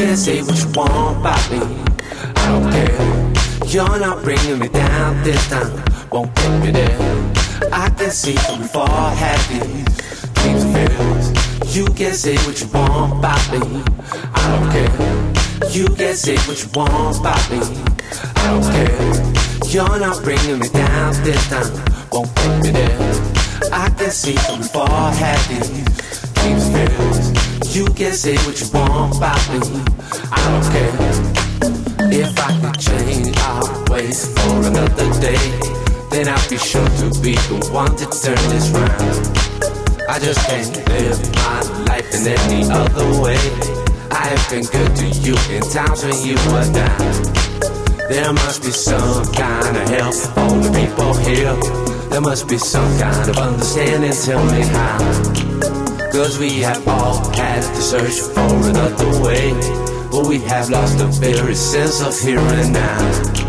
can say what you want about me, I don't care. You're not bringing me down this time, won't get me there. I can see from far, had these dreams and fears. You can say what you want about me, I don't care. You can say what you want about me, I don't care. You're not bringing me down this time, won't get me there. I can see from far, had these dreams and fears. You can say what you want about me, I don't care. If I could change our ways for another day, then I'll be sure to be the one to turn this round. I just can't live my life in any other way. I have been good to you in times when you were down. There must be some kind of help for the people here. There must be some kind of understanding, tell me how. Cause we have all had to search for another way, but we have lost the very sense of here and now.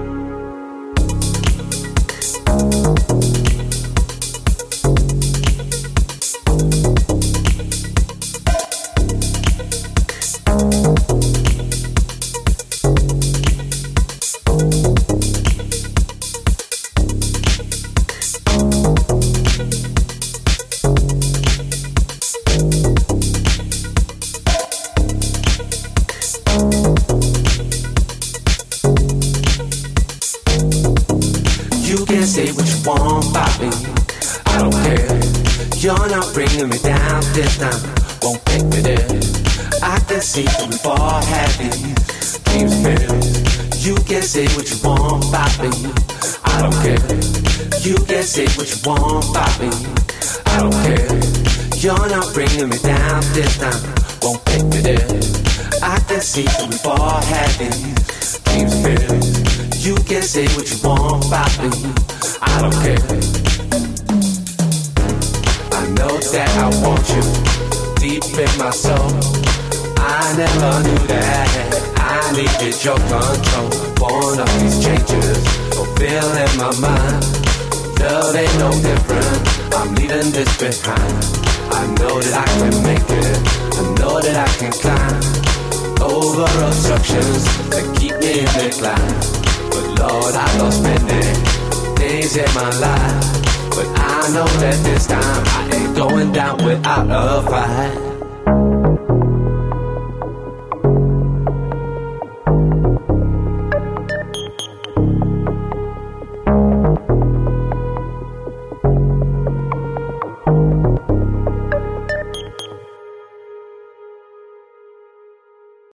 Say what you want about me, I don't care. You're not bringing me down this time, won't take me there. I can see from far, had these dreams and fears. You can say what you want about me, I don't care. You can say what you want about me, I don't care. You're not bringing me down this time, won't take me there. I can see from far, had these dreams and fears. You can say what you want about me, I don't care. I know that I want you deep in my soul. I never knew that I needed your control. Born of these changes, fulfilling my mind. Love ain't no different, I'm leaving this behind. I know that I can make it, I know that I can climb over obstructions that keep me in decline. But Lord, I lost many things in my life, but I know that this time I ain't going down without a fight.